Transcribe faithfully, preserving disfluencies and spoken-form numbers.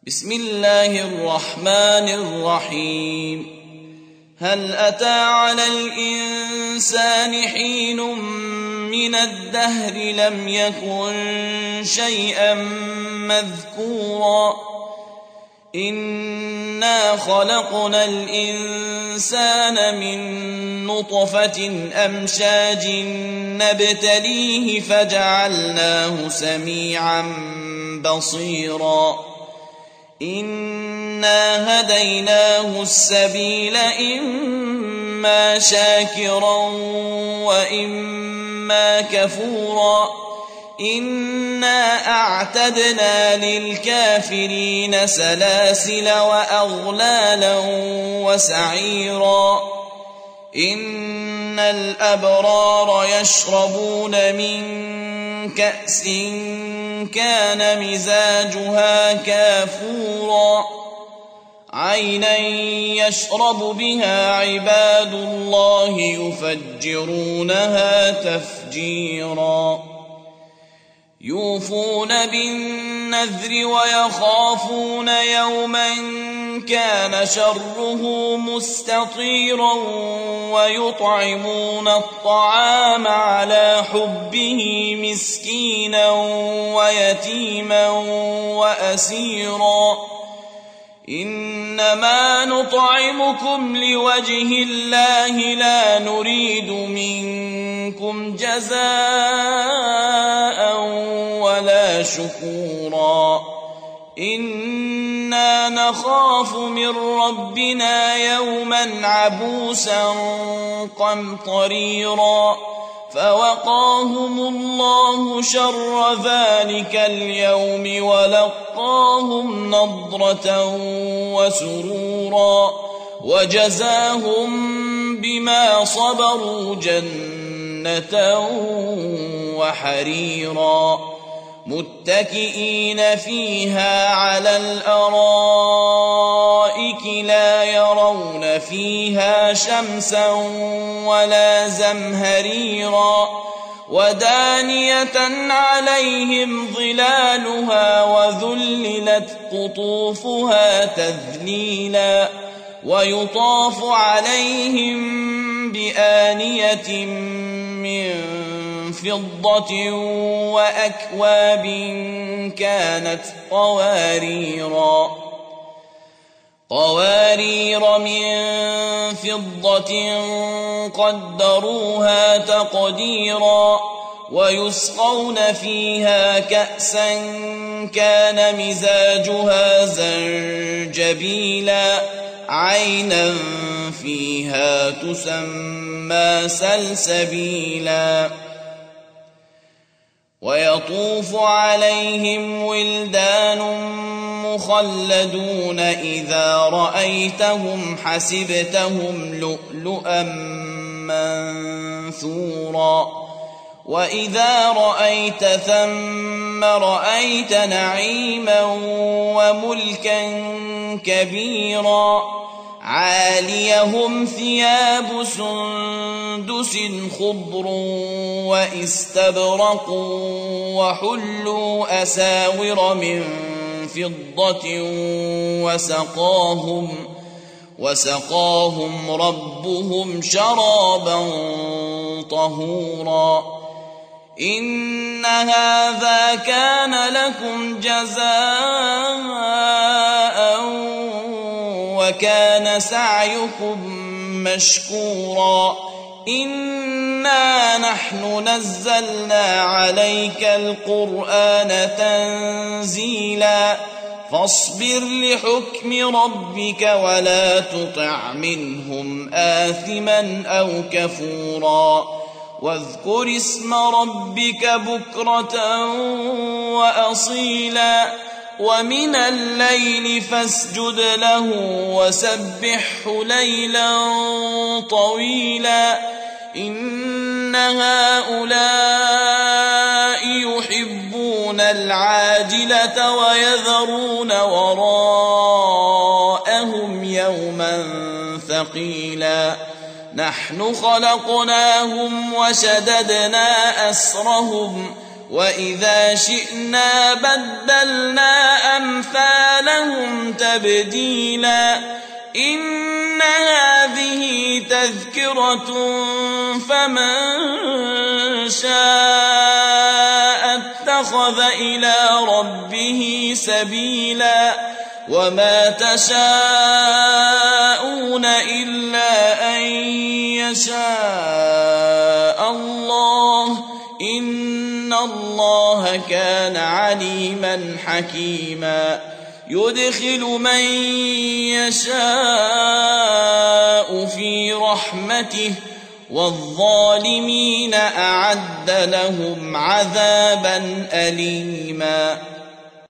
بسم الله الرحمن الرحيم. هل أتى على الإنسان حين من الدهر لم يكن شيئا مذكورا إنا خلقنا الإنسان من نطفة أمشاج نبتليه فجعلناه سميعا بصيرا إنا هديناه السبيل إما شاكرا وإما كفورا إنا أعتدنا للكافرين سلاسل وأغلالا وسعيرا إن الأبرار يشربون من كأس كان مزاجها كافورا عينا يشرب بها عباد الله يفجرونها تفجيرا يوفون بالنذر ويخافون يوما كان شره مستطيرا ويطعمون الطعام على حبه مسكينا ويتيما وأسيرا إنما نطعمكم لوجه الله لا نريد منكم جزاء ولا شكورا إنا نخاف من ربنا يوما عبوسا قمطريرا فوقاهم الله شر ذلك اليوم ولقاهم نضرة وسرورا وجزاهم بما صبروا جنة وحريرا متكئين فيها على الأرائك لا يرون فيها شمسا ولا زمهريرا ودانية عليهم ظلالها وذللت قطوفها تذليلا ويطاف عليهم بآنية من فضة وأكواب كانت قواريرا قوارير من فضة قدروها تقديرا ويسقون فيها كأسا كان مزاجها زنجبيلا عينا فيها تسمى سلسبيلا ويطوف عليهم ولدان مخلدون إذا رأيتهم حسبتهم لؤلؤا منثورا وإذا رأيت ثم رأيت نعيما وملكا كبيرا عاليهم ثياب سندس خضر واستبرق وحلوا أساور من فضة وسقاهم وسقاهم ربهم شرابا طهورا إن هذا كان لكم جزاء وكان سعيكم مشكورا إنا نحن نزلنا عليك القرآن تنزيلا فاصبر لحكم ربك ولا تطع منهم آثما أو كفورا واذكر اسم ربك بكرة وأصيلا ومن الليل فاسجد له وسبحه ليلا طويلا إن هؤلاء يحبون العاجلة ويذرون وراءهم يوما ثقيلا نحن خلقناهم وشددنا أسرهم وإذا شئنا بدلنا أمثالهم تبديلا إن هذه تذكرة فمن شاء اتخذ إلى ربه سبيلا وما تشاءون إلا أن يشاء الله إن الله كان عليما حكيما يدخل من يشاء في رحمته والظالمين أعد لهم عذابا أليما